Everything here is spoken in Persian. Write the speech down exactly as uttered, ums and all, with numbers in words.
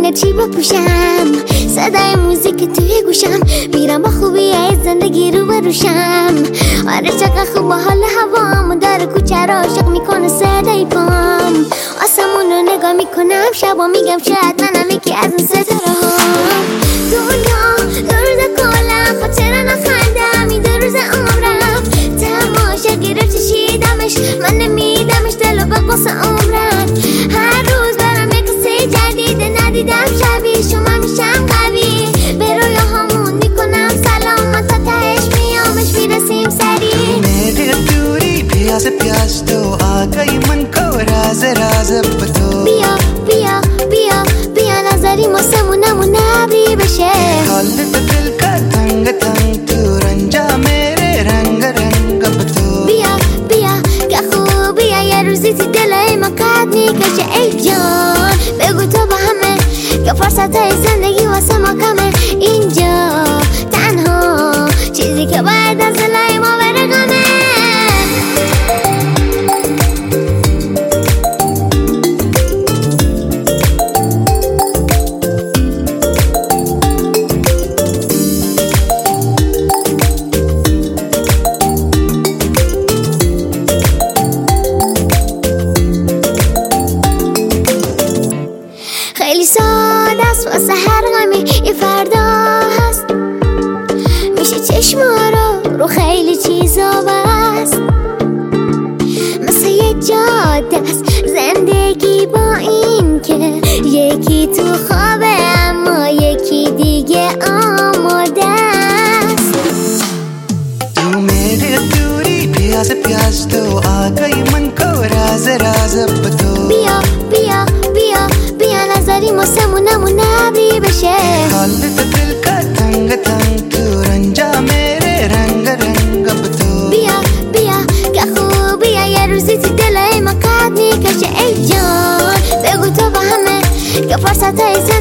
رنگ چی بپوشم، صدای موزیک توی گوشم، میرم با خوبی از زندگی رو بروشم. آره چقدر خوب حال هوام، داره کوچه را عاشق میکنه صدای پام. آسمون رو نگاه میکنم شبا، میگم شاید منم یکی از اون ستاره ها. دنیا دو روز کلم، خاطر نخندم این دو روز عمرم. تماشا گرفت چشیدمش، من نمیدمش دلو به قصه عمرم. هر روز برم یک قصه جدیده، ندیدم شبیه شما میشم قوی. به رویاهامون میکنم سلام، من تا تهش میامش میرسیم سریع. मेरे दूरी प्यास प्यास तो आ गई मन को राज राज बतो. بیا بیا بیا بیا نظری موسمونمون نبری بشه. حالت دل کا تنگ تنگ تو رنجا میرے رنگ رنگ بतो. بیا بیا که خوبیه یه روزی تی دلای ما قد میکشه. ای جان بگو تو با همه که فرصت های زندگی واسه ما کمه. اینجا تنها چیزی که باید از دلای ما بره غمه. خیلی ساده است واسه هر غمی یه فردا هست. میشه چشما رو رو خیلی چیزا بست. مثل یه جاده است زندگی با این که یکی تو خوابه اما یکی دیگه آماده است. तू मेरे दूरी प्यास प्यास तो आ गई मन को राज राज बतो. بیا بیا بیا بیا نظری موسمونمون نبری بشه. حالت دل کا تنگ تنگ تو رنجا میرے رنگ رنگ بतो. بیا بیا که خوبیه یه روزی تی دلای ما قد میکشه. ای جان بگو تو با همه که فرصت های